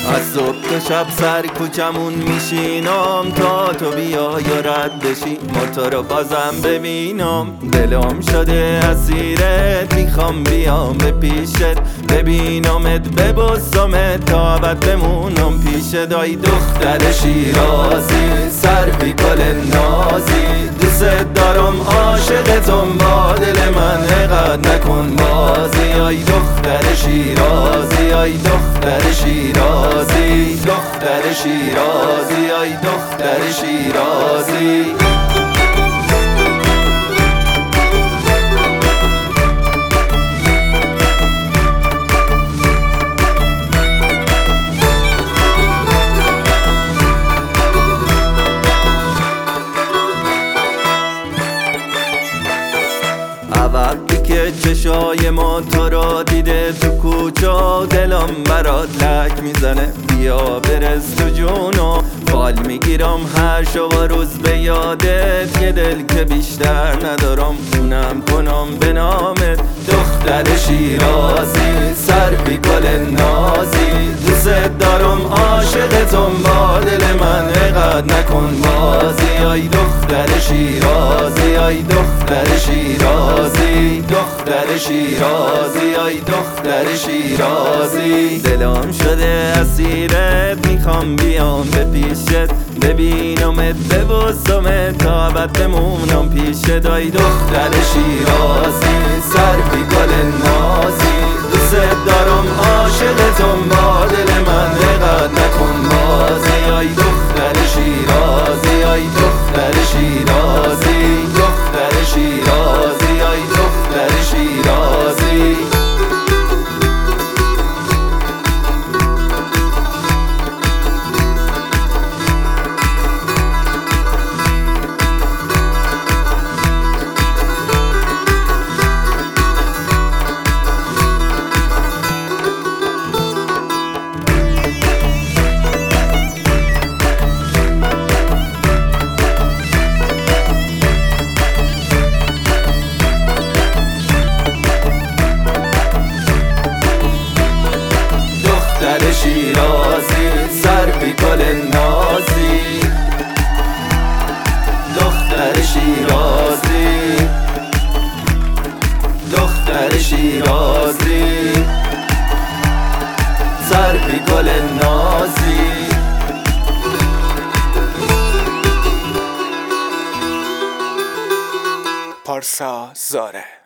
از صبح تا شب سر کوچمون میشینم تا تو بیای و رد بشی موتور رو بازم ببینم. دلم شده اسیرت میخوام بیام به پیشت ببینمت ببوسمت تا ابد بمونم پیشت. ای دختر شیرازی سر بی گل نازی دوست دارم عاشقتم با دل من اقد نکن بازی. ای دختر شیرازی ای دختر شیرازی دختر شیرازی ای دختر شیرازی. وقتی که چشای ما تو را دیده تو کوچه دلم برات لک میزنه بیا برس تو جونو فال میگیرم هر شب و روز به یادت یه دل که بیشتر ندارم اونم کنم به نامت. دختر شیرازی سر بی گل نازی دوست دارم عاشقتم با دل من اقد نکن بازی. ای دختر شیرازی ای دختر شیرازی دختر شیرازی ای دختر شیرازی. دلم شده اسیرت میخوام بیام به پیشت ببینمت ببوسمت تا ابد بمونم پیشت. ای دختر شیرازی سر بی گل نازی دوست دارم عاشقتم با دل من اقد نکن بازی. ای دختر شیرازی ای دختر شیرازی دختر شیرازی ای دختر شیرازی. دختر شیرازی سر بی گل نازی دختر شیرازی دختر شیرازی سر بی گل نازی. پارسا زاره.